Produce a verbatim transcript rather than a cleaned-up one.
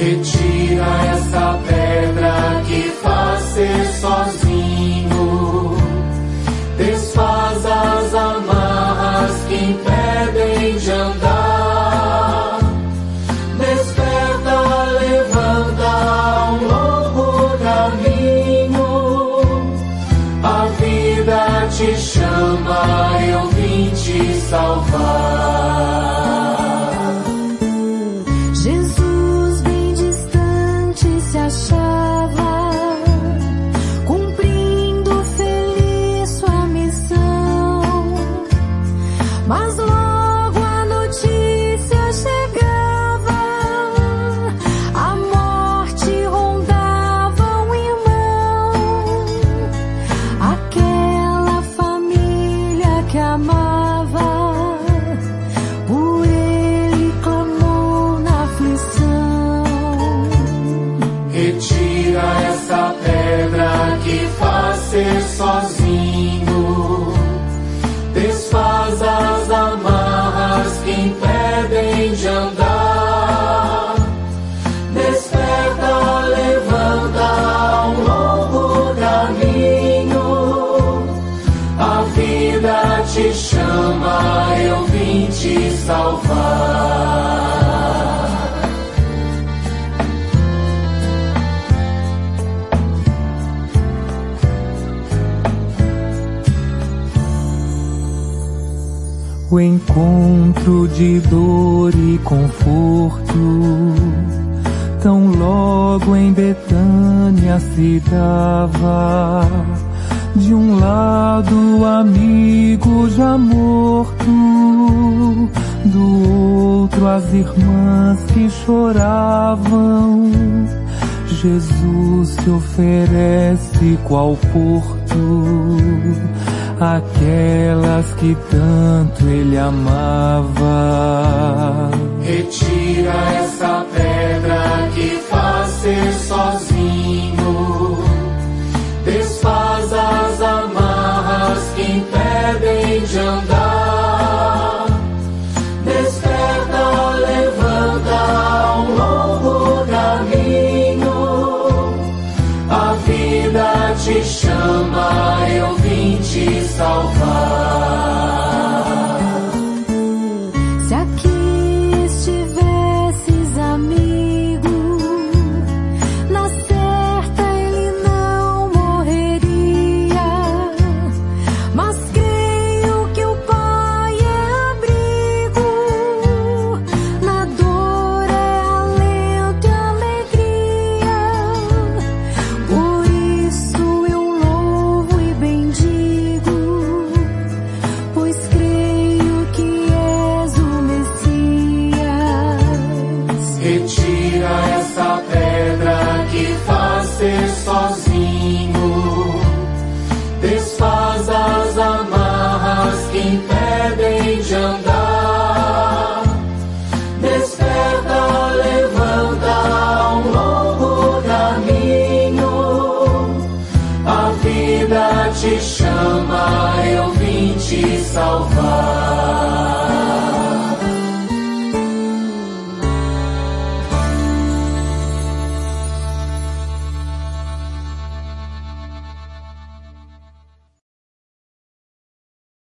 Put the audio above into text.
Retira essa pedra que faz ser sozinho. Desfaz as amarras que impedem de andar. Desperta, levanta um novo caminho. A vida te chama, eu vim te salvar. Jesus bem distante se achava, cumprindo feliz sua missão. Mas logo a notícia chegava, a morte rondava um irmão. Aquela família que amava, por ele clamou na aflição. Retira essa pedra que faz ser sozinho. Desfaz as amarras que impedem de andar. Desperta, levanta um novo caminho. A vida te chama, eu vim te salvar. O encontro de dor e conforto, tão logo em Betânia se dava. De um lado amigo já morto, do outro as irmãs que choravam. Jesus se oferece qual porto, aquelas que tanto ele amava. Retira essa pedra que faz ser sozinho. Desfaz as amarras que impedem de andar. Desperta, levanta um novo caminho. A vida te chama, eu vim te salvar. Se aqui estivesses, amigo, na certa ele não morreria. Mas creio que o Pai é abrigo, na dor é alento e alegria. Por isso eu louvo e bendigo, pois creio que és o Messias. Retira essa pedra que faz ser sozinho. Desfaz as amarras que impedem de andar. Desperta, levanta um novo caminho. A vida te chama, eu vim te salvar.